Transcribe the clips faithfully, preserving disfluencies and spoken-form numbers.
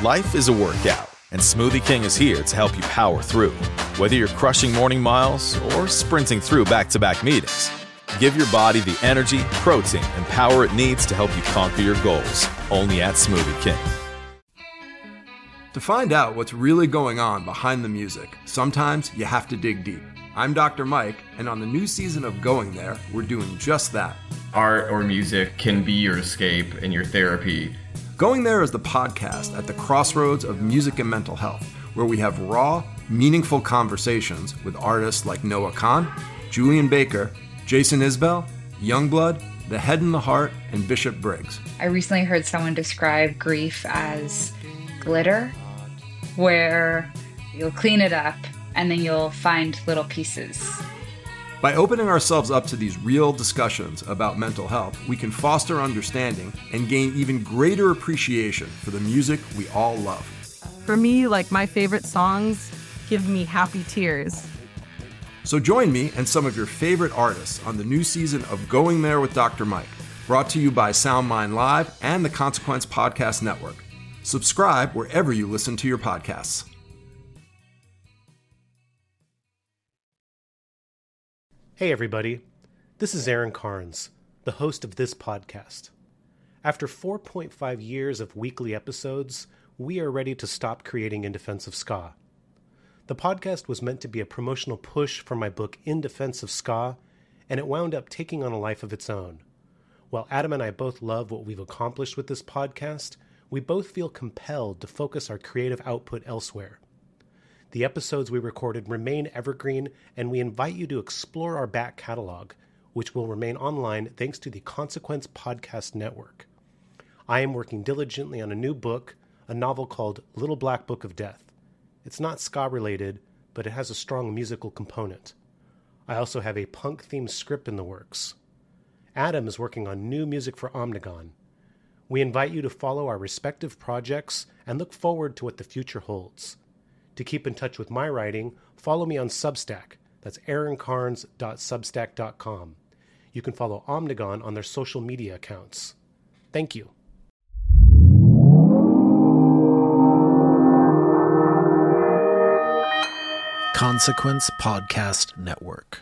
Life is a workout, and Smoothie King is here to help you power through. Whether you're crushing morning miles or sprinting through back-to-back meetings, give your body the energy, protein, and power it needs to help you conquer your goals. Only at Smoothie King. To find out what's really going on behind the music, sometimes you have to dig deep. I'm Doctor Mike, and on the new season of Going There, we're doing just that. Art or music can be your escape and your therapy. Going There is the podcast at the crossroads of music and mental health, where we have raw, meaningful conversations with artists like Noah Kahan, Julian Baker, Jason Isbell, Youngblood, The Head and the Heart, and Bishop Briggs. I recently heard someone describe grief as glitter, where you'll clean it up and then you'll find little pieces. By opening ourselves up to these real discussions about mental health, we can foster understanding and gain even greater appreciation for the music we all love. For me, like, my favorite songs give me happy tears. So join me and some of your favorite artists on the new season of Going There with Doctor Mike, brought to you by SoundMind Live and the Consequence Podcast Network. Subscribe wherever you listen to your podcasts. Hey everybody, this is Aaron Carnes, the host of this podcast. After four point five years of weekly episodes, we are ready to stop creating In Defense of Ska. The podcast was meant to be a promotional push for my book In Defense of Ska, and it wound up taking on a life of its own. While Adam and I both love what we've accomplished with this podcast, we both feel compelled to focus our creative output elsewhere. The episodes we recorded remain evergreen, and we invite you to explore our back catalog, which will remain online thanks to the Consequence Podcast Network. I am working diligently on a new book, a novel called Little Black Book of Death. It's not ska-related, but it has a strong musical component. I also have a punk-themed script in the works. Adam is working on new music for Omnigone. We invite you to follow our respective projects and look forward to what the future holds. To keep in touch with my writing, follow me on Substack. That's aaron carnes dot substack dot com. You can follow Omnigone on their social media accounts. Thank you. Consequence Podcast Network.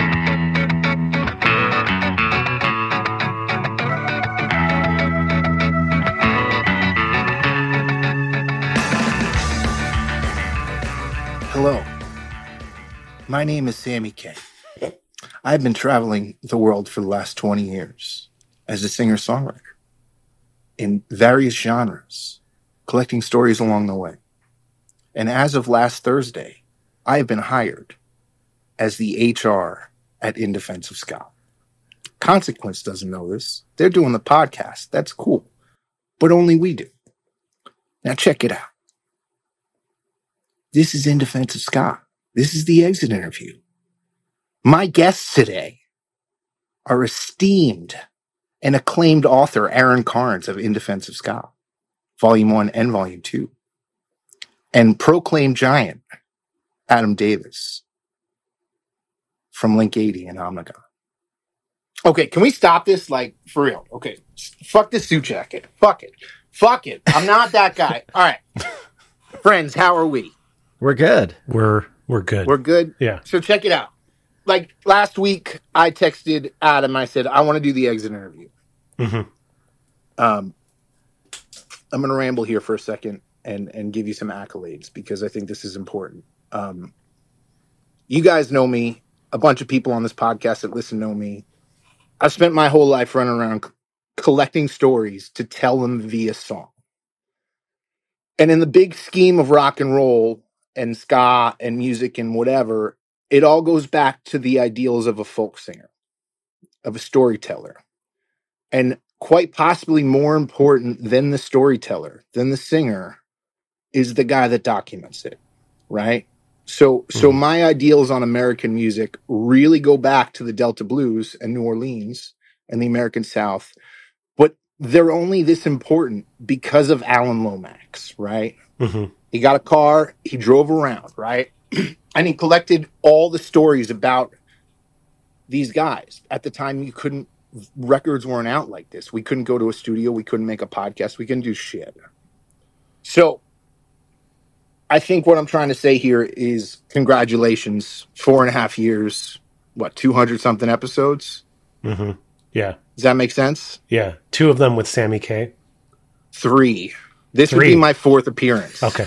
Hello, my name is Sammy K. I've been traveling the world for the last twenty years as a singer-songwriter in various genres, collecting stories along the way. And as of last Thursday, I have been hired as the H R at In Defense of Ska. Consequence doesn't know this. They're doing the podcast. That's cool. But only we do. Now check it out. This is In Defense of Ska. This is the exit interview. My guests today are esteemed and acclaimed author Aaron Carnes of In Defense of Ska, Volume one and Volume two, and proclaimed giant Adam Davis from Link eighty and Omnigone. Okay, can we stop this? Like, for real. Okay, fuck this suit jacket. Fuck it. Fuck it. I'm not that guy. All right. Friends, how are we? We're good. We're we're good. We're good? Yeah. So check it out. Like, last week, I texted Adam. I said, I want to do the exit interview. Mm-hmm. Um, I'm going to ramble here for a second and, and give you some accolades because I think this is important. Um, you guys know me. A bunch of people on this podcast that listen know me. I've spent my whole life running around c- collecting stories to tell them via song. And in the big scheme of rock and roll and ska and music and whatever, it all goes back to the ideals of a folk singer, of a storyteller. And quite possibly more important than the storyteller, than the singer, is the guy that documents it, right? So, mm-hmm. so my ideals on American music really go back to the Delta Blues and New Orleans and the American South, but they're only this important because of Alan Lomax, right? Mm-hmm. He got a car, he drove around, right? And he collected all the stories about these guys. At the time, you couldn't, records weren't out like this. We couldn't go to a studio. We couldn't make a podcast. We couldn't do shit. So I think what I'm trying to say here is congratulations. Four and a half years, what, two hundred something episodes? Mm-hmm. Yeah. Does that make sense? Yeah. Two of them with Sammy K. Three. This Three. would be my fourth appearance. Okay.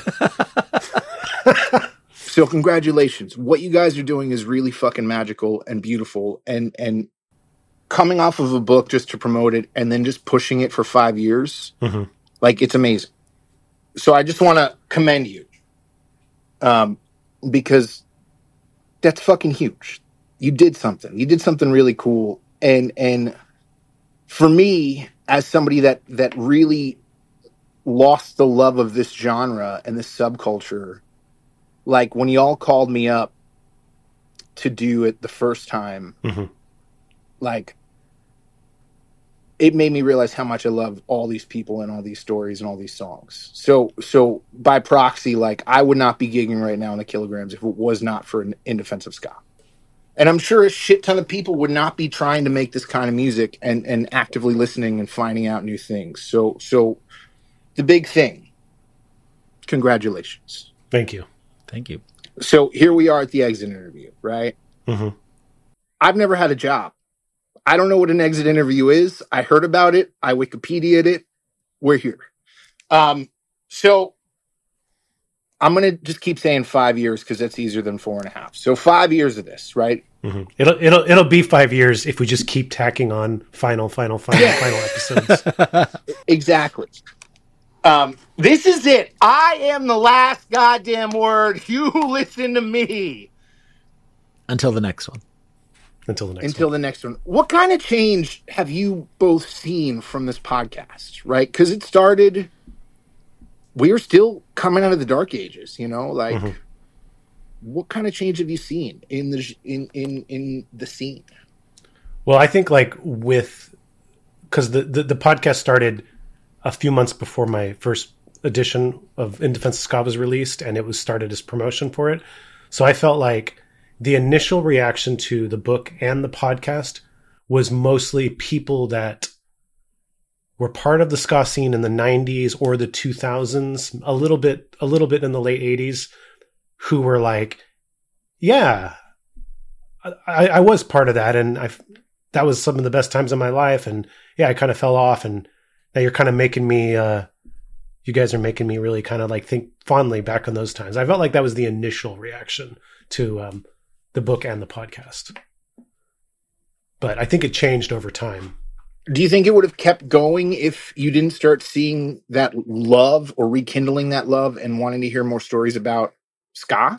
So congratulations. What you guys are doing is really fucking magical and beautiful. And, and coming off of a book just to promote it and then just pushing it for five years, mm-hmm. like, it's amazing. So I just want to commend you. Um, because that's fucking huge. You did something. You did something really cool. And and for me, as somebody that that really lost the love of this genre and this subculture, like when y'all called me up to do it the first time, mm-hmm. like it made me realize how much I love all these people and all these stories and all these songs. So, so by proxy, like I would not be gigging right now in the Kilograms if it was not for an In Defense of Ska. And I'm sure a shit ton of people would not be trying to make this kind of music and, and actively listening and finding out new things. So, so the big thing, congratulations. Thank you. Thank you. So here we are at the exit interview, right? Mm-hmm. I've never had a job. I don't know what an exit interview is. I heard about it. I Wikipedia'd it. We're here. Um, so I'm going to just keep saying five years because that's easier than four and a half. So five years of this, right? Mm-hmm. It'll it'll it'll be five years if we just keep tacking on final, final, final, Yeah. final episodes. Exactly. Um, this is it. I am the last goddamn word. You listen to me. Until the next one. Until the next Until one. the next one. What kind of change have you both seen from this podcast, right? Because it started, we were still coming out of the dark ages, you know? Like, mm-hmm. what kind of change have you seen in the in in in the scene? Well, I think like with, because the, the, the podcast started a few months before my first edition of In Defense of Ska was released, and it was started as promotion for it. So I felt like the initial reaction to the book and the podcast was mostly people that were part of the ska scene in the nineties or the two thousands, a little bit, a little bit in the late eighties, who were like, yeah, I, I was part of that. And I, that was some of the best times of my life. And yeah, I kind of fell off, and now you're kind of making me, uh, you guys are making me really kind of like think fondly back on those times. I felt like that was the initial reaction to, um, the book and the podcast. But I think it changed over time. Do you think it would have kept going if you didn't start seeing that love or rekindling that love and wanting to hear more stories about ska?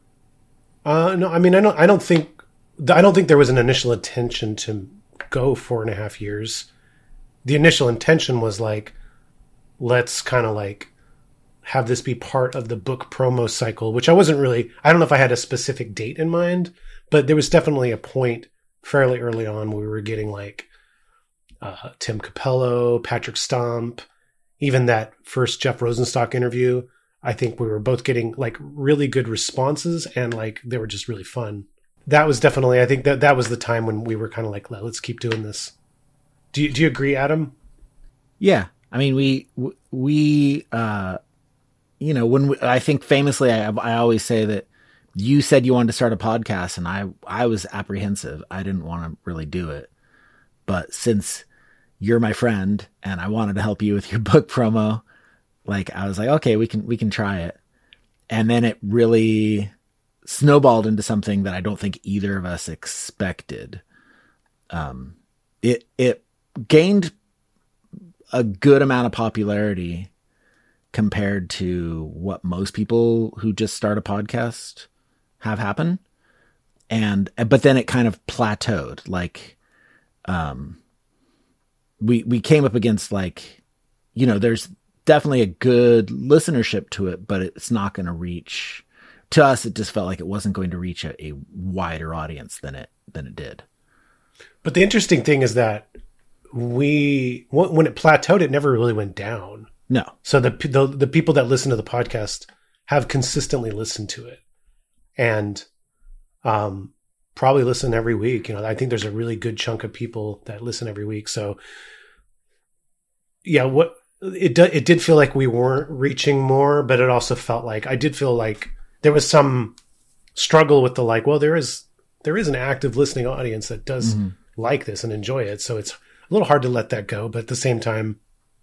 Uh, no, I mean, I don't, I don't think, I don't think there was an initial intention to go four and a half years. The initial intention was like, let's kind of like have this be part of the book promo cycle, which I wasn't really, I don't know if I had a specific date in mind, but there was definitely a point fairly early on where we were getting like uh, Tim Capello, Patrick Stump, even that first Jeff Rosenstock interview. I think we were both getting like really good responses, and like they were just really fun. That was definitely, I think that that was the time when we were kind of like, let's keep doing this. Do you, do you agree, Adam? Yeah. I mean, we, we, uh, you know, when we, I think famously, I, I always say that you said you wanted to start a podcast, and I, I was apprehensive. I didn't want to really do it. But since you're my friend and I wanted to help you with your book promo, like I was like, okay, we can, we can try it. And then it really snowballed into something that I don't think either of us expected. Um, it, it gained a good amount of popularity compared to what most people who just start a podcast have happen. And, but then it kind of plateaued. Like, um, we, we came up against like, you know, there's definitely a good listenership to it, but it's not going to reach, to us. It just felt like it wasn't going to reach a, a wider audience than it, than it did. But the interesting thing is that we, when it plateaued, it never really went down. No. So the, the the people that listen to the podcast have consistently listened to it, and um, probably listen every week. You know, I think there's a really good chunk of people that listen every week. So, yeah, what it do, it did feel like we weren't reaching more, but it also felt like I did feel like there was some struggle with the like, well, there is there is an active listening audience that does mm-hmm. like this and enjoy it. So it's a little hard to let that go. But at the same time,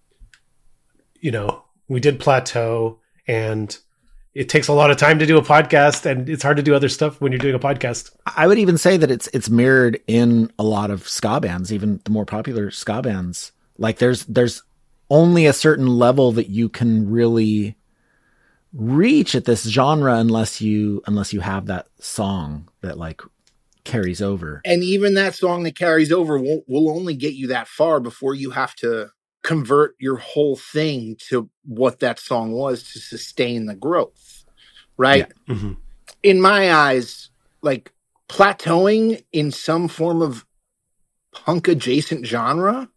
you know, we did plateau, and it takes a lot of time to do a podcast, and it's hard to do other stuff when you're doing a podcast. I would even say that it's it's mirrored in a lot of ska bands, even the more popular ska bands. Like there's there's only a certain level that you can really reach at this genre unless you unless you have that song that like carries over. And even that song that carries over will will only get you that far before you have to convert your whole thing to what that song was to sustain the growth, right? Yeah. Mm-hmm. In my eyes, like plateauing in some form of punk adjacent genre,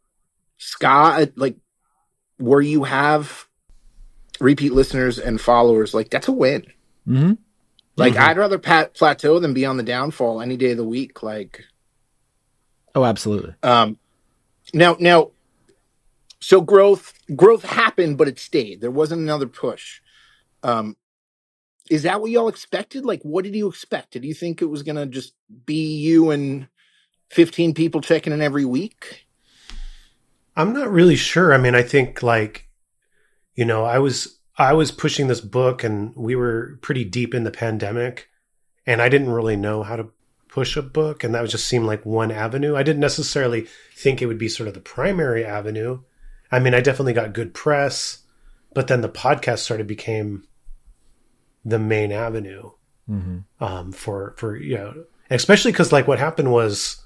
ska, like where you have repeat listeners and followers, like that's a win. Mm-hmm. Like mm-hmm. I'd rather pat- plateau than be on the downfall any day of the week. Like, oh, absolutely. Um, now, now, so growth, growth happened, but it stayed. There wasn't another push. Um, is that what y'all expected? Like, what did you expect? Did you think it was going to just be you and fifteen people checking in every week? I'm not really sure. I mean, I think like, you know, I was, I was pushing this book, and we were pretty deep in the pandemic, and I didn't really know how to push a book. And that would just seem like one avenue. I didn't necessarily think it would be sort of the primary avenue. I mean, I definitely got good press, but then the podcast sort of became the main avenue mm-hmm. um, for, for, you know, especially because like what happened was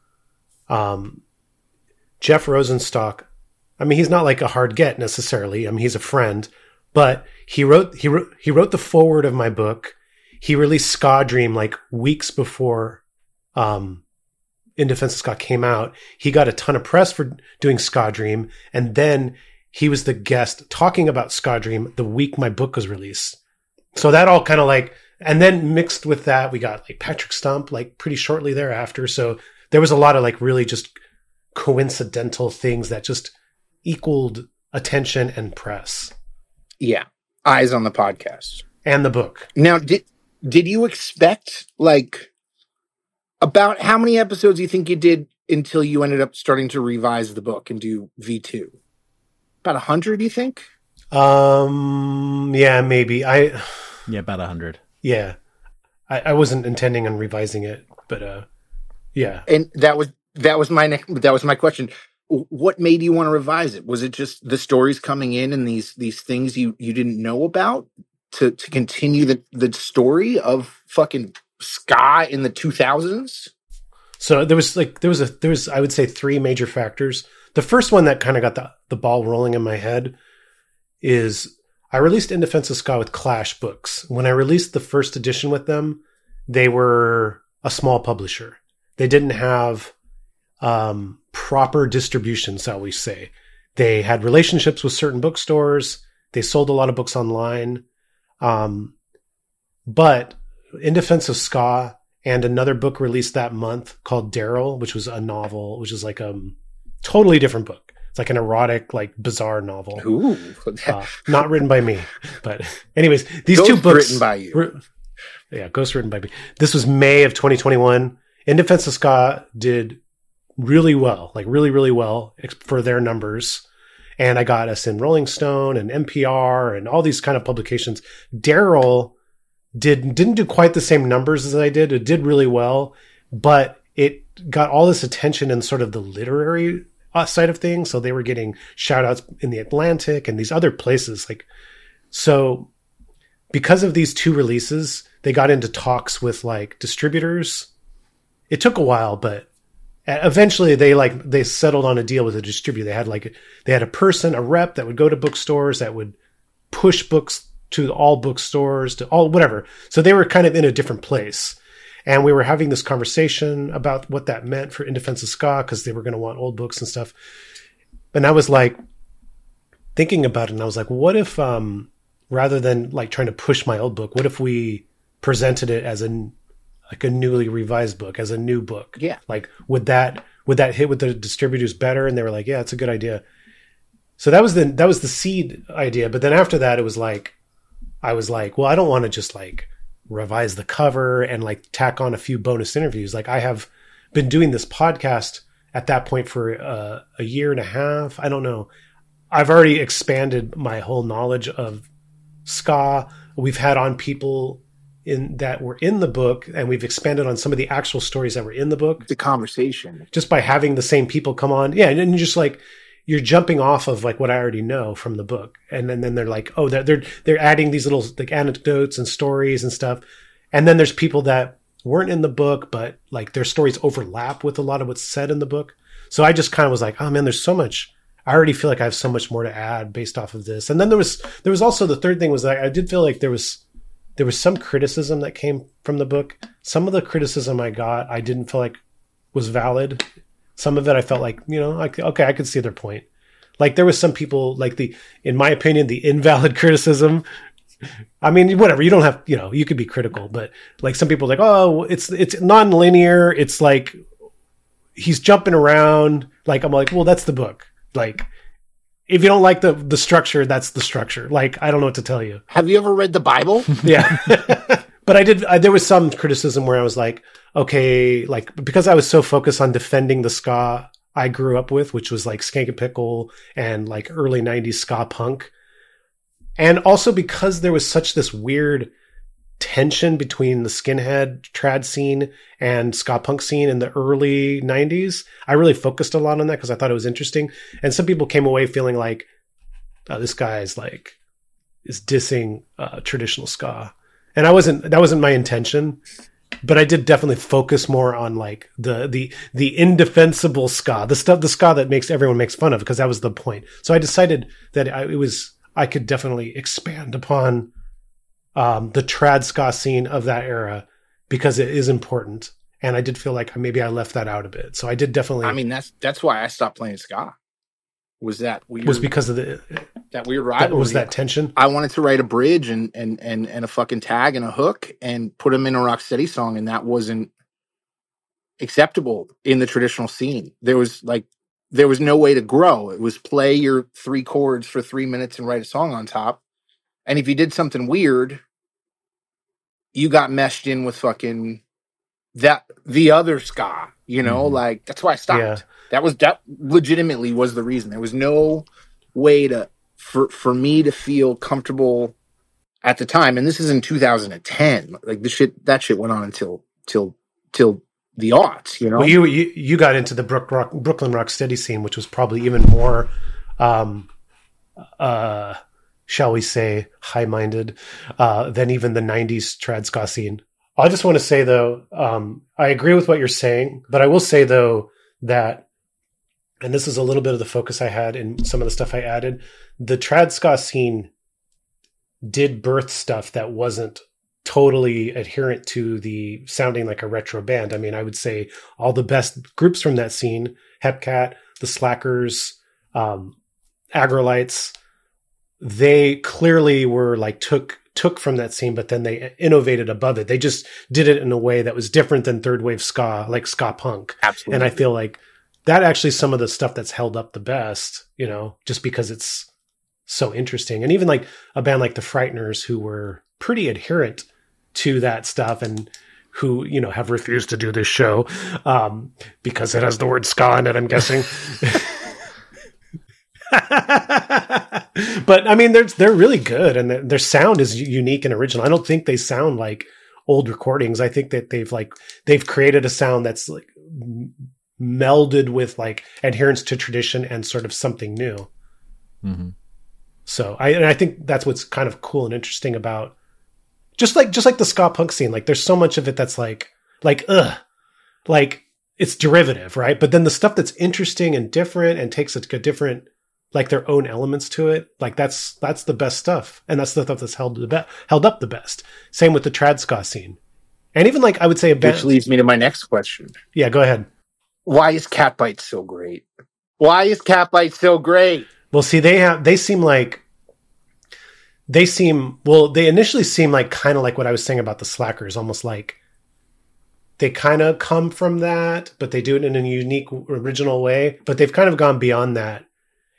um, Jeff Rosenstock, I mean, he's not like a hard get necessarily. I mean, he's a friend, but he wrote, he wrote, he wrote the foreword of my book. He released Ska Dream like weeks before um, In Defense of Ska came out. He got a ton of press for doing Ska Dream, and then he was the guest talking about Ska Dream the week my book was released. So that all kind of like, and then mixed with that, we got like Patrick Stump like pretty shortly thereafter. So there was a lot of like really just coincidental things that just equaled attention and press. Yeah. Eyes on the podcast. And the book. Now, did did you expect, like, about how many episodes do you think you did until you ended up starting to revise the book and do V two? About a hundred, do you think? Um, yeah, maybe. I Yeah, about a hundred. Yeah. I, I wasn't intending on revising it, but uh, yeah. And that was that was my next, that was my question. What made you want to revise it? Was it just the stories coming in and these these things you, you didn't know about to, to continue the, the story of fucking ska in the two thousands? So there was like, there was a, there was, I would say three major factors. The first one that kind of got the, the ball rolling in my head is I released In Defense of Ska with Clash Books. When I released the first edition with them, they were a small publisher. They didn't have um, proper distribution, shall we say. They had relationships with certain bookstores. They sold a lot of books online. Um, but In Defense of Ska and another book released that month called Daryl, which was a novel, which is like a totally different book. It's like an erotic, like bizarre novel. Ooh. uh, not written by me. But anyways, these Ghost two books. written by you. Were, yeah, ghost written by me. This was May of twenty twenty-one. In Defense of Ska did really well, like really, really well for their numbers. And I got us in Rolling Stone and N P R and all these kind of publications. Daryl did, didn't do quite the same numbers as I did. It did really well, but it got all this attention in sort of the literary uh, side of things. So they were getting shout outs in the Atlantic and these other places. Like, so because of these two releases, they got into talks with like distributors. It took a while, but eventually they like, they settled on a deal with a distributor. They had like, they had a person, a rep that would go to bookstores that would push books to all bookstores, to all, whatever. So they were kind of in a different place. And we were having this conversation about what that meant for In Defense of Ska, because they were going to want old books and stuff. And I was like thinking about it, and I was like, what if, um, rather than like trying to push my old book, what if we presented it as a, like a newly revised book, as a new book? Yeah. Like, would that, would that hit with the distributors better? And they were like, yeah, it's a good idea. So that was the that was the seed idea. But then after that, it was like, I was like, well, I don't want to just like revise the cover and like tack on a few bonus interviews. Like I have been doing this podcast at that point for uh, a year and a half. I don't know. I've already expanded my whole knowledge of ska. We've had on people in that were in the book, and we've expanded on some of the actual stories that were in the book. The conversation. Just by having the same people come on. Yeah. And then just like, you're jumping off of like what I already know from the book. And then, then they're like, oh, they're, they're, they're adding these little like anecdotes and stories and stuff. And then there's people that weren't in the book, but like their stories overlap with a lot of what's said in the book. So I just kind of was like, oh man, there's so much. I already feel like I have so much more to add based off of this. And then there was, there was also the third thing was that I did feel like there was, there was some criticism that came from the book. Some of the criticism I got, I didn't feel like was valid. Some of it I felt like, you know, like, okay, I could see their point. Like there was some people like the, in my opinion, the invalid criticism. I mean, whatever, you don't have, you know, you could be critical, but like some people are like, oh, it's, it's non-linear. It's like, he's jumping around. Like, I'm like, well, that's the book. Like, if you don't like the, the structure, that's the structure. Like, I don't know what to tell you. Have you ever read the Bible? Yeah. But I did, I, there was some criticism where I was like, okay, like, because I was so focused on defending the ska I grew up with, which was like Skank and Pickle and like early nineties ska punk. And also because there was such this weird tension between the skinhead trad scene and ska punk scene in the early nineties, I really focused a lot on that because I thought it was interesting. And some people came away feeling like, oh, this guy is like, is dissing uh, traditional ska. And I wasn't, that wasn't my intention, but I did definitely focus more on like the, the, the indefensible ska, the stuff, the ska that makes everyone makes fun of, because that was the point. So I decided that I, it was, I could definitely expand upon um, the trad ska scene of that era because it is important. And I did feel like maybe I left that out a bit. So I did definitely. I mean, that's, that's why I stopped playing ska. Was that weird? Was because of the that weird rivalry? That was that tension? I wanted to write a bridge and and and and a fucking tag and a hook and put them in a Rocksteady song, and that wasn't acceptable in the traditional scene. There was like there was no way to grow. It was play your three chords for three minutes and write a song on top. And if you did something weird, you got meshed in with fucking that the other ska. You know, mm-hmm. like that's why I stopped. Yeah. That was that legitimately was the reason. There was no way to for for me to feel comfortable at the time. And this is in two thousand ten. Like the shit that shit went on until till till the aughts, you know. Well, you you, you got into the Brook rock, Brooklyn Rocksteady scene, which was probably even more um uh shall we say high-minded uh than even the nineties trad ska scene. I just want to say though, um I agree with what you're saying, but I will say though that, and this is a little bit of the focus I had in some of the stuff I added, the trad ska scene did birth stuff that wasn't totally adherent to the sounding like a retro band. I mean, I would say all the best groups from that scene, Hepcat, the Slackers, um, Agrolites, they clearly were like took took from that scene, but then they innovated above it. They just did it in a way that was different than third wave ska, like ska punk. Absolutely. And I feel like that actually some of the stuff that's held up the best, you know, just because it's so interesting. And even like a band like the Frighteners, who were pretty adherent to that stuff and who, you know, have refused to do this show um, because it has the word ska in it, I'm guessing. But I mean, they're, they're really good, and their, their sound is unique and original. I don't think they sound like old recordings. I think that they've like, they've created a sound that's like melded with like adherence to tradition and sort of something new. Mm-hmm. So I, and I think that's what's kind of cool and interesting about just like, just like the ska punk scene. Like there's so much of it that's like, like, ugh, like it's derivative, right? But then the stuff that's interesting and different and takes a, a different, like their own elements to it. Like that's, that's the best stuff. And that's the stuff that's held the be- held up the best. Same with the trad ska scene. And even like, I would say a band. Which leads me to my next question. Yeah, go ahead. Why is Catbite so great? Why is Catbite so great? Well, see, they have, they seem like, they seem, well, they initially seem like kind of like what I was saying about the Slackers, almost like they kind of come from that, but they do it in a unique, original way. But they've kind of gone beyond that.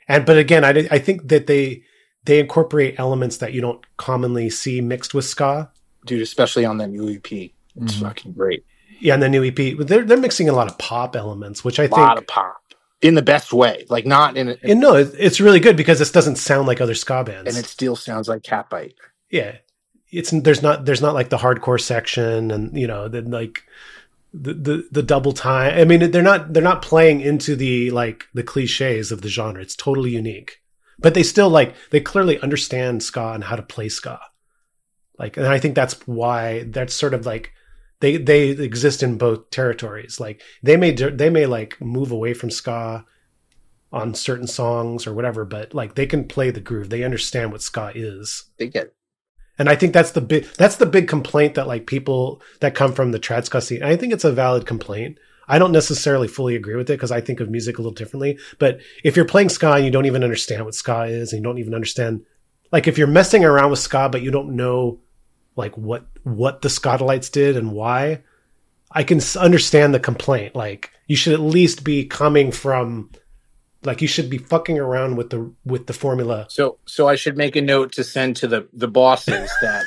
And but again, I I think that they they incorporate elements that you don't commonly see mixed with ska. Dude, especially on that new E P, it's mm-hmm. fucking great. Yeah, and the new E P, they're they're mixing a lot of pop elements, which I think a lot of pop in the best way, like not in. A, in and no, it's really good because this doesn't sound like other ska bands, and it still sounds like Catbite. Yeah, it's there's not there's not like the hardcore section, and you know, then like the, the the double time. I mean, they're not they're not playing into the like the cliches of the genre. It's totally unique, but they still like they clearly understand ska and how to play ska. Like, and I think that's why that's sort of like. They they exist in both territories. Like they may they may like move away from ska on certain songs or whatever, but like they can play the groove. They understand what ska is. They get it. And I think that's the big that's the big complaint that like people that come from the trad ska scene. I think it's a valid complaint. I don't necessarily fully agree with it because I think of music a little differently. But if you're playing ska and you don't even understand what ska is, and you don't even understand, like if you're messing around with ska but you don't know like what what the Skatalites did and why, I can understand the complaint. Like you should at least be coming from, like you should be fucking around with the with the formula. So so I should make a note to send to the the bosses that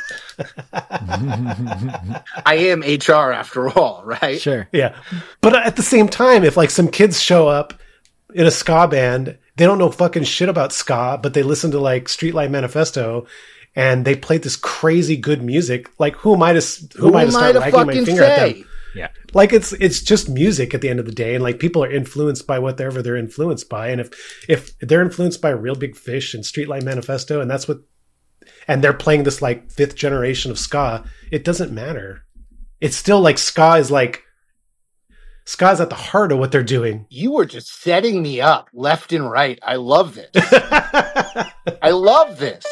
I am H R after all, right? Sure. Yeah, but at the same time, if like some kids show up in a ska band, they don't know fucking shit about ska, but they listen to like Streetlight Manifesto. And they played this crazy good music. Like, who am I to who, who am I to start wagging my finger say? At them? Yeah, like it's it's just music at the end of the day, and like people are influenced by whatever they're influenced by. And if if they're influenced by Real Big Fish and Streetlight Manifesto, and that's what, and they're playing this like fifth generation of ska, it doesn't matter. It's still like ska is like ska is at the heart of what they're doing. You were just setting me up left and right. I love this. I love this.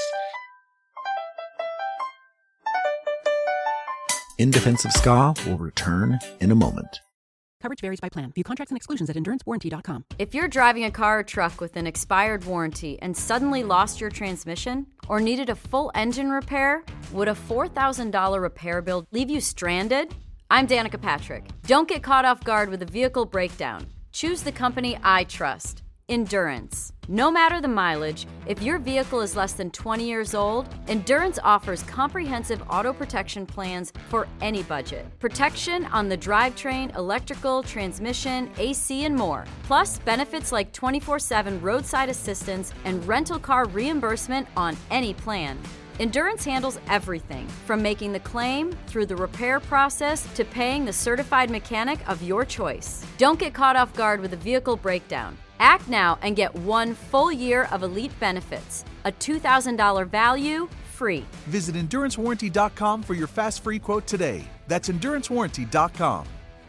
In Defense of Ska will return in a moment. Coverage varies by plan. View contracts and exclusions at endurance warranty dot com. If you're driving a car or truck with an expired warranty and suddenly lost your transmission or needed a full engine repair, would a four thousand dollars repair bill leave you stranded? I'm Danica Patrick. Don't get caught off guard with a vehicle breakdown. Choose the company I trust. Endurance. No matter the mileage, if your vehicle is less than twenty years old, Endurance offers comprehensive auto protection plans for any budget. Protection on the drivetrain, electrical, transmission, A C, and more. Plus, benefits like twenty-four seven roadside assistance and rental car reimbursement on any plan. Endurance handles everything, from making the claim, through the repair process, to paying the certified mechanic of your choice. Don't get caught off guard with a vehicle breakdown. Act now and get one full year of elite benefits. A two thousand dollars value, free. Visit endurance warranty dot com for your fast free quote today. That's endurance warranty dot com.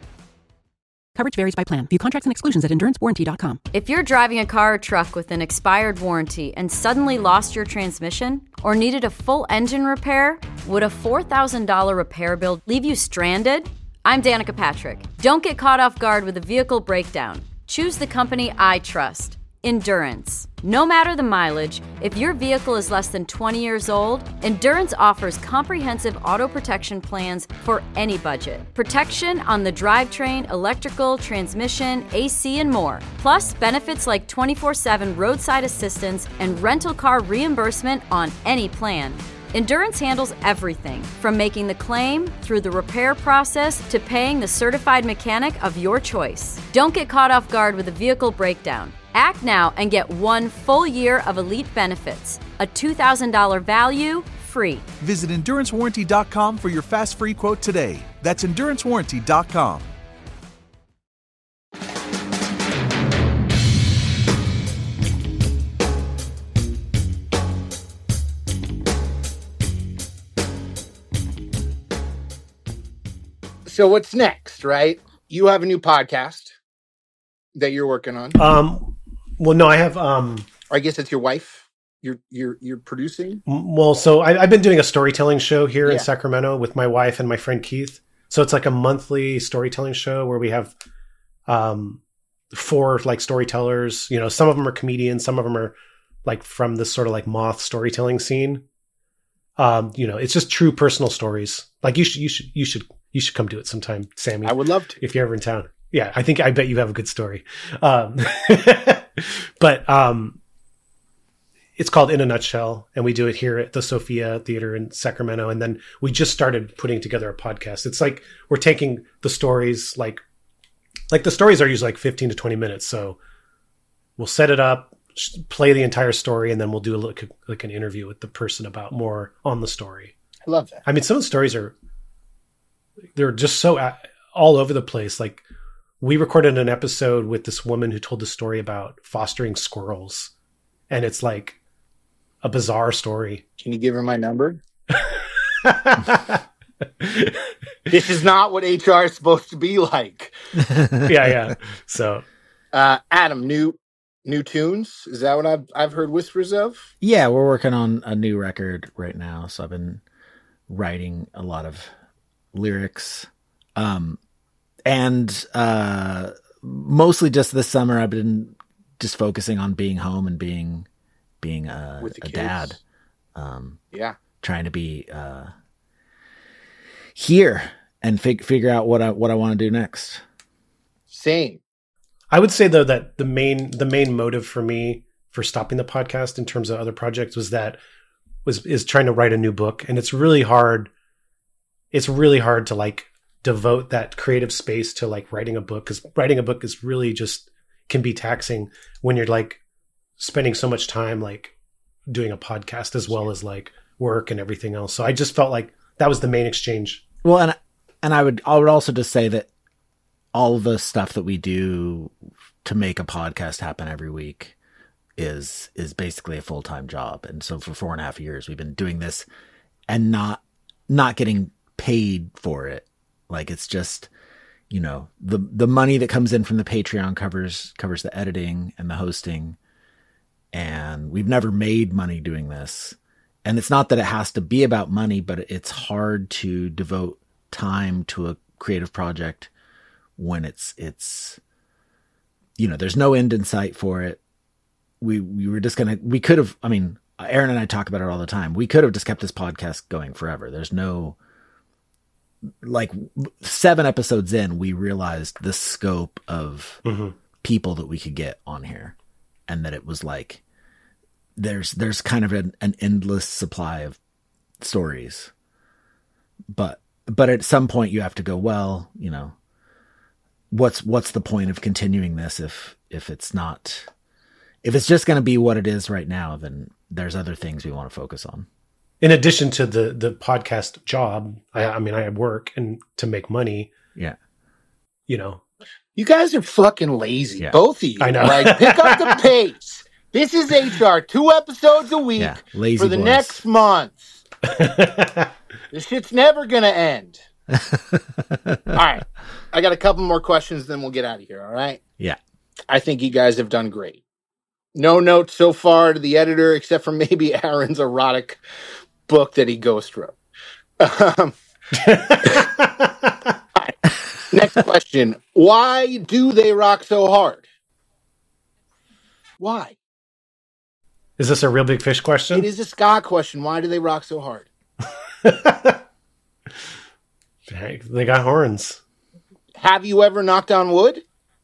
Coverage varies by plan. View contracts and exclusions at endurance warranty dot com. If you're driving a car or truck with an expired warranty and suddenly lost your transmission or needed a full engine repair, would a four thousand dollars repair bill leave you stranded? I'm Danica Patrick. Don't get caught off guard with a vehicle breakdown. Choose the company I trust. Endurance. No matter the mileage, if your vehicle is less than twenty years old, Endurance offers comprehensive auto protection plans for any budget. Protection on the drivetrain, electrical, transmission, A C, and more. Plus, benefits like twenty-four seven roadside assistance and rental car reimbursement on any plan. Endurance handles everything, from making the claim, through the repair process, to paying the certified mechanic of your choice. Don't get caught off guard with a vehicle breakdown. Act now and get one full year of elite benefits. A two thousand dollars value, free. Visit endurance warranty dot com for your fast free quote today. That's endurance warranty dot com. So what's next, right? You have a new podcast that you're working on. Um, well, no, I have. Um, I guess it's your wife. You're you're you're producing. Well, so I, I've been doing a storytelling show here Yeah. in Sacramento with my wife and my friend Keith. So it's like a monthly storytelling show where we have um, four like storytellers. You know, some of them are comedians, some of them are like from this sort of like moth storytelling scene. Um, you know, it's just true personal stories. Like you should, you should, you should, you should come do it sometime, Sammy. I would love to. If you're ever in town. Yeah, I think I bet you have a good story. Um, but um, it's called In a Nutshell, and we do it here at the Sophia Theater in Sacramento. And then we just started putting together a podcast. It's like we're taking the stories, like like the stories are usually like fifteen to twenty minutes. So we'll set it up, play the entire story, and then we'll do a look, like an interview with the person about more on the story. I love that. I mean, some of the stories are, they're just so all over the place. Like we recorded an episode with this woman who told the story about fostering squirrels. And it's like a bizarre story. Can you give her my number? This is not what H R is supposed to be like. yeah, yeah. So, uh, Adam, new new tunes. Is that what I've I've heard whispers of? Yeah, we're working on a new record right now. So I've been writing a lot of lyrics, um, and uh, mostly just this summer I've been just focusing on being home and being being a, a dad. Um, yeah, trying to be uh, here and fig- figure out what I what I want to do next. Same. I would say though that the main the main motive for me for stopping the podcast in terms of other projects was that was is trying to write a new book, and it's really hard. It's really hard to like devote that creative space to like writing a book, because writing a book is really just can be taxing when you're like spending so much time like doing a podcast as well as like work and everything else. So I just felt like that was the main exchange. Well, and and I would I would also just say that all the stuff that we do to make a podcast happen every week is is basically a full-time job. And so for four and a half years we've been doing this and not not getting paid for it. Like it's just, you know, the the money that comes in from the Patreon covers covers the editing and the hosting. And we've never made money doing this. And it's not that it has to be about money, but it's hard to devote time to a creative project when it's, it's, you know, there's no end in sight for it. We, we were just going to, we could have, I mean, Aaron and I talk about it all the time. We could have just kept this podcast going forever. There's no, like seven episodes in, we realized the scope of mm-hmm. people that we could get on here. And that it was like, there's, there's kind of an, an endless supply of stories, but, but at some point you have to go, well, you know, what's, what's the point of continuing this? If, if it's not, if it's just going to be what it is right now, then there's other things we want to focus on. In addition to the, the podcast job, I, I mean, I work and to make money. Yeah. You know, you guys are fucking lazy. Yeah. Both of you. I know. Like, pick up the pace. This is H R, two episodes a week Yeah, lazy for the boys. next month. This shit's never going to end. All right. I got a couple more questions, then we'll get out of here. All right. Yeah. I think you guys have done great. No notes so far to the editor, except for maybe Aaron's erotic book that he ghost wrote. Um, next question. Why do they rock so hard? Why? Is this a real big fish question? It is a ska question. Why do they rock so hard? They got horns. Have you ever knocked on wood?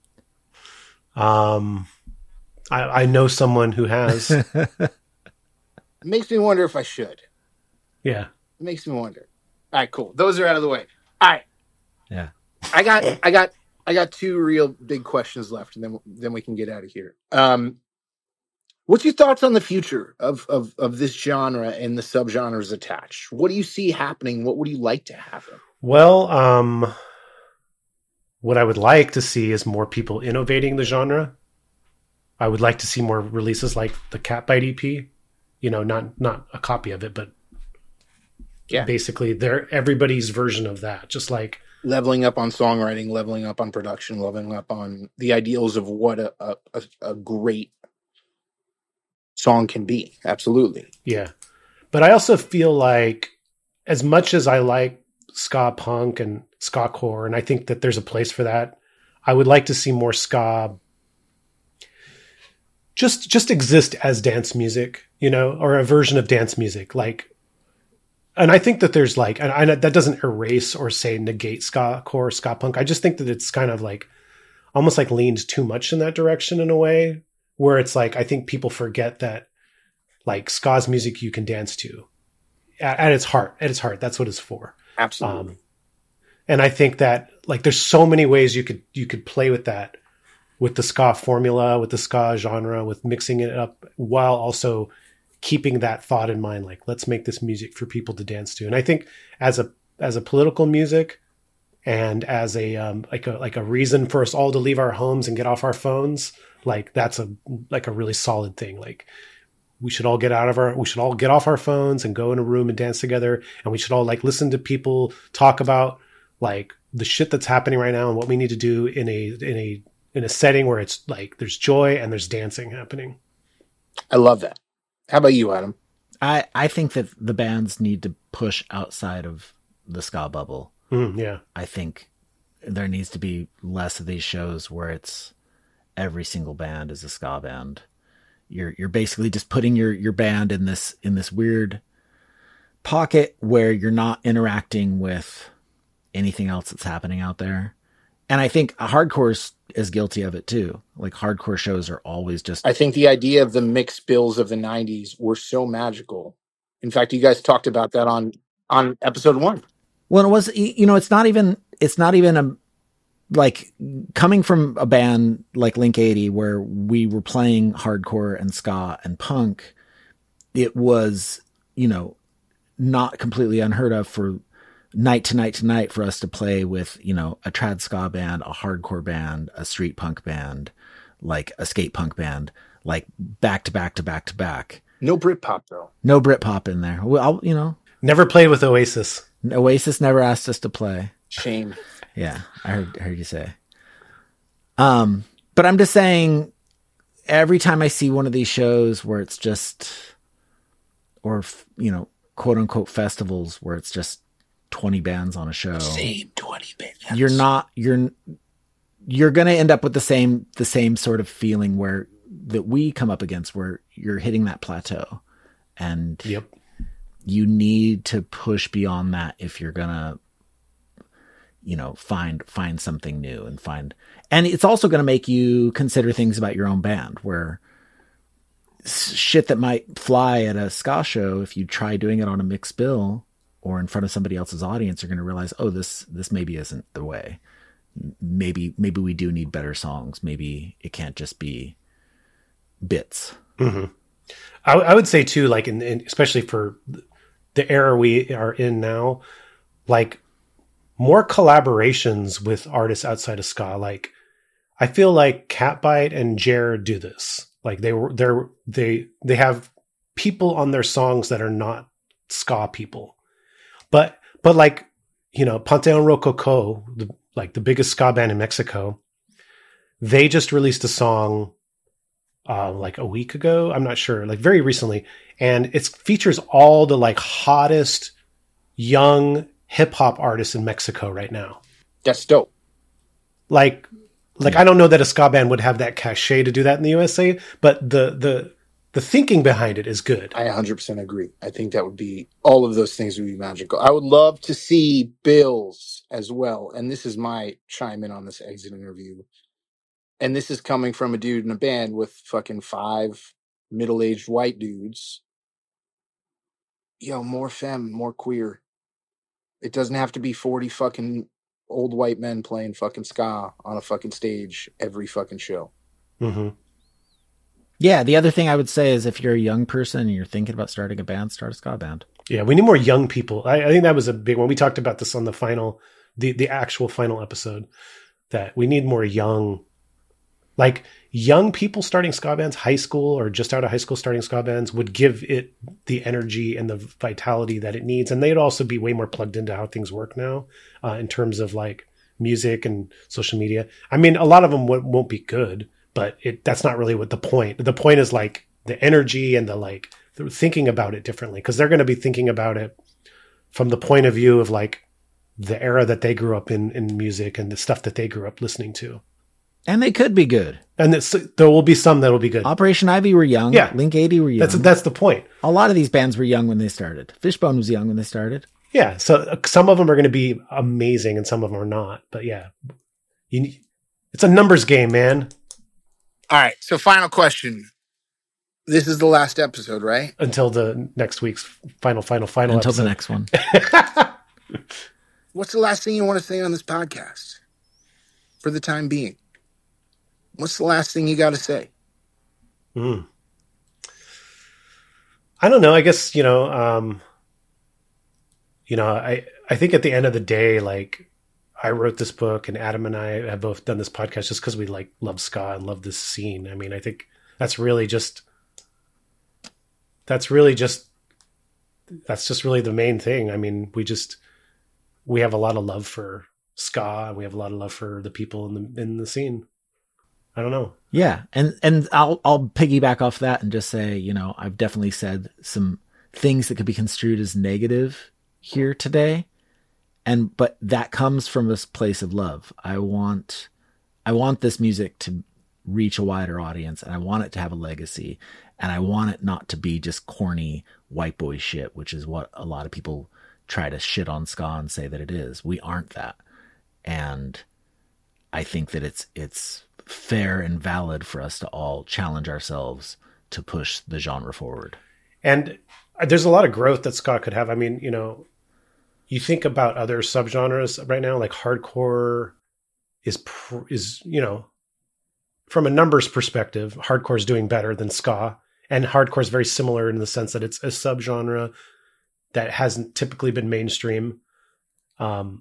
Um, I, I know someone who has. It makes me wonder if I should. Yeah. It makes me wonder. All right, cool. Those are out of the way. All right. Yeah. I got, I got, I got two real big questions left, and then then we can get out of here. Um, what's your thoughts on the future of of of this genre and the subgenres attached? What do you see happening? What would you like to happen? Well, um, what I would like to see is more people innovating the genre. I would like to see more releases like the Catbite E P. You know, not not a copy of it, but yeah, basically they're everybody's version of that. Just like leveling up on songwriting, leveling up on production, leveling up on the ideals of what a a, a great song can be. Absolutely. Yeah. But I also feel like as much as I like ska punk and ska core, and I think that there's a place for that, I would like to see more ska just just exist as dance music, you know, or a version of dance music. Like, and I think that there's like, and I, that doesn't erase or say negate ska core, ska punk. I just think that it's kind of like almost like leaned too much in that direction in a way where it's like, I think people forget that like ska's music you can dance to at, at its heart, at its heart. That's what it's for. Absolutely. Um, and I think that like, there's so many ways you could, you could play with that, with the ska formula, with the ska genre, with mixing it up while also keeping that thought in mind. Like, let's make this music for people to dance to. And I think as a, as a political music and as a, um, like a, like a reason for us all to leave our homes and get off our phones, like that's a, like a really solid thing. Like we should all get out of our, we should all get off our phones and go in a room and dance together. And we should all like listen to people talk about like the shit that's happening right now and what we need to do in a, in a, in a setting where it's like, there's joy and there's dancing happening. I love that. How about you, Adam? I, I think that the bands need to push outside of the ska bubble. Mm, yeah. I think there needs to be less of these shows where it's every single band is a ska band. You're, you're basically just putting your, your band in this, in this weird pocket where you're not interacting with anything else that's happening out there. And I think hardcore is guilty of it too. Like hardcore shows are always just. I think the idea of the mixed bills of the nineties were so magical. In fact, you guys talked about that on, on episode one. Well, it was, you know, it's not even, it's not even a, like coming from a band like Link eighty where we were playing hardcore and ska and punk. It was, you know, not completely unheard of for night to night to night for us to play with, you know, a trad ska band, a hardcore band, a street punk band, like a skate punk band, like back to back to back to back. No Britpop though. No Britpop in there. Well, I'll, you know, never played with Oasis. Oasis never asked us to play. Shame. Yeah, I heard, heard you say. Um, but I'm just saying, every time I see one of these shows where it's just, or you know, quote unquote festivals where it's just twenty bands on a show. Same twenty bands. You're not, you're, you're going to end up with the same, the same sort of feeling where that we come up against where you're hitting that plateau and yep. you need to push beyond that if you're going to, you know, find, find something new and find, and it's also going to make you consider things about your own band where shit that might fly at a ska show. If you try doing it on a mixed bill, or in front of somebody else's audience, you're going to realize, oh, this, this maybe isn't the way. Maybe, maybe we do need better songs. Maybe it can't just be bits. Mm-hmm. I, I would say too, like, in, in, especially for the era we are in now, like more collaborations with artists outside of ska. Like, I feel like Catbite and Jer do this. Like they were, they're, they, they have people on their songs that are not ska people. But, but like, you know, Panteon Rococo, the, like the biggest ska band in Mexico, they just released a song, uh, like a week ago. I'm not sure, like very recently. And it features all the like hottest young hip hop artists in Mexico right now. That's dope. Like, like, I don't know that a ska band would have that cachet to do that in the U S A, but the, the, the thinking behind it is good. I one hundred percent agree. I think that would be, all of those things would be magical. I would love to see bills as well. And this is my chime in on this exit interview. And this is coming from a dude in a band with fucking five middle-aged white dudes. Yo, more femme, more queer. It doesn't have to be forty fucking old white men playing fucking ska on a fucking stage every fucking show. Mm-hmm. Yeah, the other thing I would say is if you're a young person and you're thinking about starting a band, start a ska band. Yeah, we need more young people. I, I think that was a big one. We talked about this on the final, the, the actual final episode, that we need more young, like young people starting ska bands, high school or just out of high school starting ska bands would give it the energy and the vitality that it needs. And they'd also be way more plugged into how things work now uh, in terms of like music and social media. I mean, a lot of them w- won't be good. But it, that's not really what the point. The point is like the energy and the like the thinking about it differently, because they're going to be thinking about it from the point of view of like the era that they grew up in in music and the stuff that they grew up listening to. And they could be good. And there will be some that will be good. Operation Ivy were young. Yeah. Link eighty were young. That's that's the point. A lot of these bands were young when they started. Fishbone was young when they started. Yeah. So uh, some of them are going to be amazing and some of them are not. But yeah, you need, it's a numbers game, man. All right. So final question. This is the last episode, right? Until the next week's final, final, final Until episode. the next one. What's the last thing you want to say on this podcast for the time being? What's the last thing you got to say? Mm. I don't know. I guess, you know, um, you know, I, I think at the end of the day, like, I wrote this book and Adam and I have both done this podcast just because we like love ska and love this scene. I mean, I think that's really just, that's really just, that's just really the main thing. I mean, we just, we have a lot of love for ska. We have a lot of love for the people in the, in the scene. I don't know. Yeah. And, and I'll, I'll piggyback off that and just say, you know, I've definitely said some things that could be construed as negative here today. And, but that comes from this place of love. I want, I want this music to reach a wider audience, and I want it to have a legacy, and I want it not to be just corny white boy shit, which is what a lot of people try to shit on ska and say that it is. We aren't that. And I think that it's, it's fair and valid for us to all challenge ourselves to push the genre forward. And there's a lot of growth that ska could have. I mean, you know, you think about other subgenres right now, like hardcore is, is, you know, from a numbers perspective, hardcore is doing better than ska, and hardcore is very similar in the sense that it's a subgenre that hasn't typically been mainstream. Um,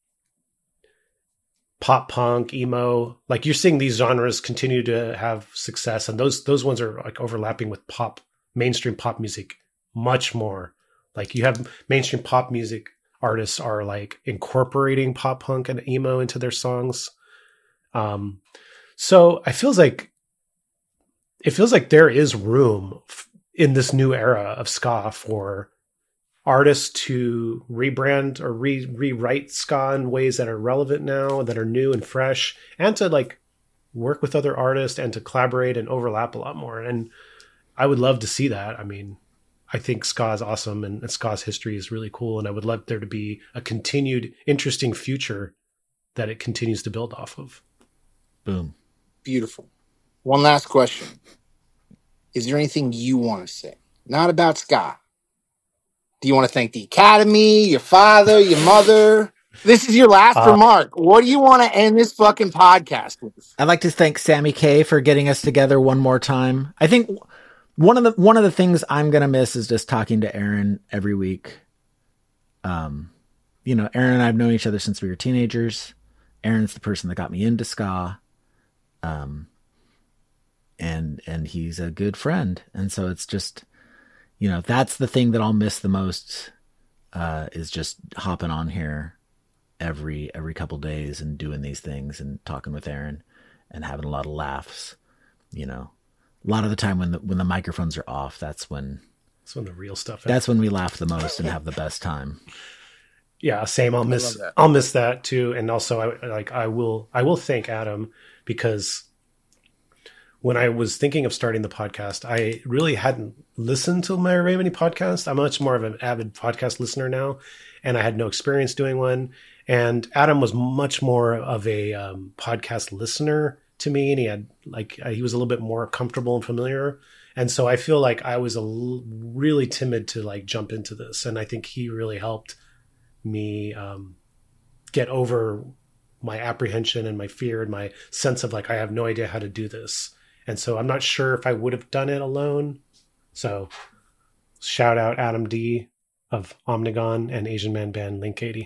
pop punk, emo, like you're seeing these genres continue to have success. And those, those ones are like overlapping with pop, mainstream pop music much more. Like you have mainstream pop music artists are like incorporating pop punk and emo into their songs. Um, so I feels like, it feels like there is room f- in this new era of ska for artists to rebrand or re- rewrite ska in ways that are relevant now, that are new and fresh, and to like work with other artists and to collaborate and overlap a lot more. And I would love to see that. I mean, I think ska is awesome, and ska's history is really cool. And I would love there to be a continued interesting future that it continues to build off of. Boom. Beautiful. One last question. Is there anything you want to say? Not about ska. Do you want to thank the Academy, your father, your mother? This is your last uh, remark. What do you want to end this fucking podcast with? I'd like to thank Sammy K for getting us together one more time. I think one of the one of the things I'm gonna miss is just talking to Aaron every week. Um, you know, Aaron and I have known each other since we were teenagers. Aaron's the person that got me into ska. Um, and, and he's a good friend. And so it's just, you know, that's the thing that I'll miss the most, uh, is just hopping on here every, every couple days and doing these things and talking with Aaron and having a lot of laughs. You know, a lot of the time when the, when the microphones are off, that's when, that's when the real stuff, that's when we laugh the most and have the best time. Yeah, same. I'll miss, I'll miss that too. And also I like, I will, I will thank Adam, because when I was thinking of starting the podcast, I really hadn't listened to my very many podcasts. I'm much more of an avid podcast listener now, and I had no experience doing one. And Adam was much more of a um, podcast listener to me, and he had like, he was a little bit more comfortable and familiar. And so I feel like I was a l- really timid to like jump into this. And I think he really helped me um, get over my apprehension and my fear and my sense of like, I have no idea how to do this. And so I'm not sure if I would have done it alone. So shout out Adam D of Omnigon and Asian Man band Link eighty.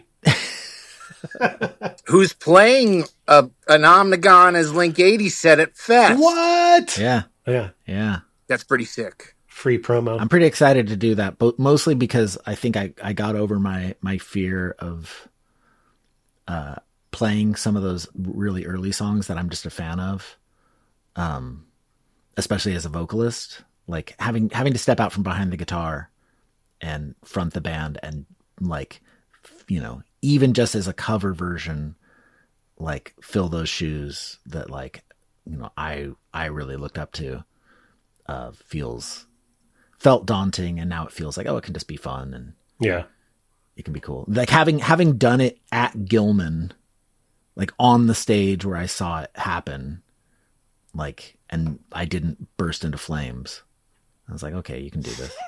Who's playing a, an Omnigon as Link eighty set at Fest. What? Yeah. Yeah. Yeah. That's pretty sick. Free promo. I'm pretty excited to do that, but mostly because I think I, I got over my, my fear of uh, playing some of those really early songs that I'm just a fan of. Um, especially as a vocalist, like having, having to step out from behind the guitar and front the band and like, you know, even just as a cover version, like fill those shoes that like, you know, I, I really looked up to, uh, feels, felt daunting. And now it feels like, oh, it can just be fun. And yeah, it can be cool. Like having, having done it at Gilman, like on the stage where I saw it happen, like, and I didn't burst into flames. I was like, okay, you can do this.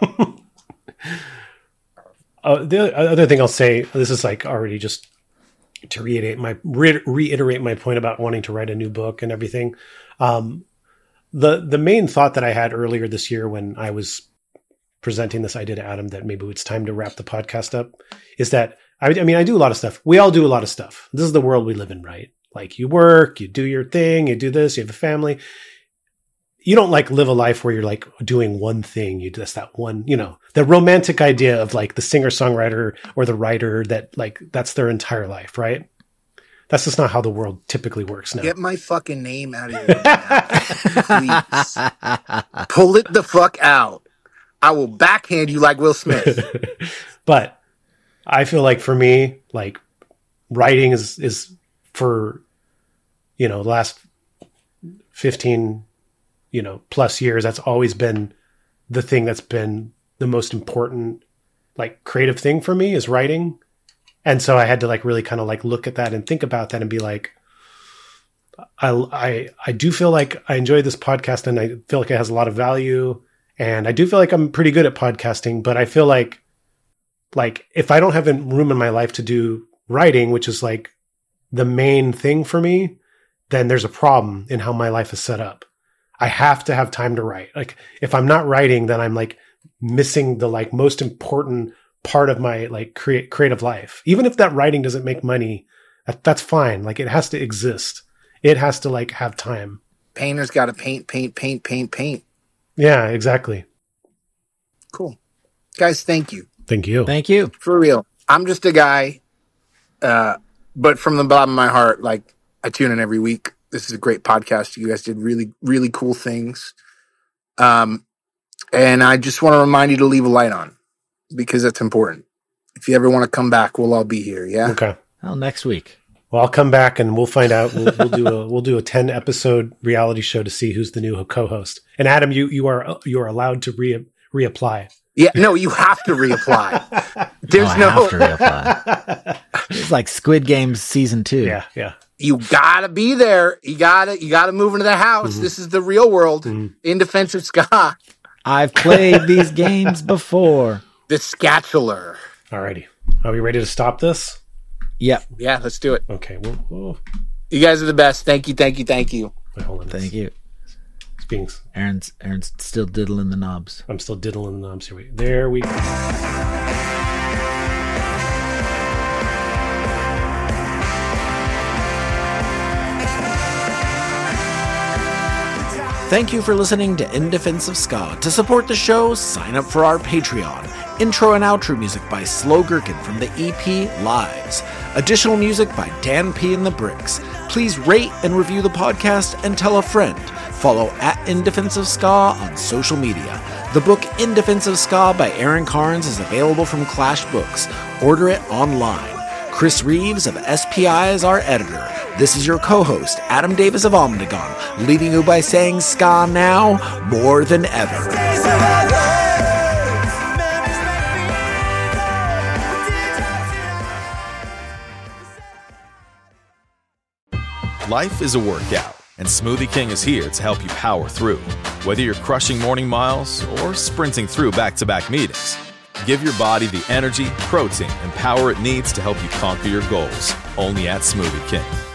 uh, the other thing I'll say, this is like already just to reiterate my re- reiterate my point about wanting to write a new book and everything. Um, the the main thought that I had earlier this year when I was presenting this idea to Adam that maybe it's time to wrap the podcast up is that I, I mean I do a lot of stuff. We all do a lot of stuff. This is the world we live in, right? Like you work, you do your thing, you do this, you have a family. You don't like live a life where you're like doing one thing. You just that one, you know, the romantic idea of like the singer songwriter or the writer that like that's their entire life, right? That's just not how the world typically works now. Get my fucking name out of your mouth, please. Pull it the fuck out. I will backhand you like Will Smith. But I feel like for me, like writing is is for you know the last fifteen. you know, plus years, that's always been the thing that's been the most important, like creative thing for me is writing. And so I had to like really kind of like look at that and think about that and be like, I, I, I do feel like I enjoy this podcast and I feel like it has a lot of value and I do feel like I'm pretty good at podcasting, but I feel like, like if I don't have room in my life to do writing, which is like the main thing for me, then there's a problem in how my life is set up. I have to have time to write. Like if I'm not writing, then I'm like missing the like most important part of my like create creative life. Even if that writing doesn't make money, that, that's fine. Like it has to exist. It has to like have time. Painters got to paint, paint, paint, paint, paint. Yeah, exactly. Cool. Guys, thank you. Thank you. Thank you. For real. I'm just a guy, uh, but from the bottom of my heart, like I tune in every week. This is a great podcast. You guys did really, really cool things. Um, and I just want to remind you to leave a light on because that's important. If you ever want to come back, we'll all be here. Yeah. Okay. Well, next week. Well, I'll come back and we'll find out. We'll, we'll do a we'll do a ten episode reality show to see who's the new co-host. And Adam, you you are you are allowed to re reapply. Yeah. No, you have to reapply. There's no. I no. have to reapply. It's like Squid Games season two. Yeah. Yeah. You gotta be there. You gotta, you gotta move into the house. Mm-hmm. This is the real world mm-hmm. in Defense of Ska. I've played these games before. The Scatula. Alrighty. Are we ready to stop this? Yep. Yeah, let's do it. Okay. Well, well. You guys are the best. Thank you, thank you, thank you. Wait, hold on. Thank you. It's being... Aaron's, Aaron's still diddling the knobs. I'm still diddling the knobs. Here we There we go. Thank you for listening to In Defense of Ska. To support the show, sign up for our Patreon. Intro and outro music by Slow Gherkin from the E P Lives. Additional music by Dan P. and the Bricks. Please rate and review the podcast and tell a friend. Follow at In Defense of Ska on social media. The book In Defense of Ska by Aaron Carnes is available from Clash Books. Order it online. Chris Reeves of S P I is our editor. This is your co-host, Adam Davis of Omnigone, leaving you by saying ska now more than ever. Life is a workout, and Smoothie King is here to help you power through. Whether you're crushing morning miles or sprinting through back-to-back meetings, give your body the energy, protein, and power it needs to help you conquer your goals. Only at Smoothie King.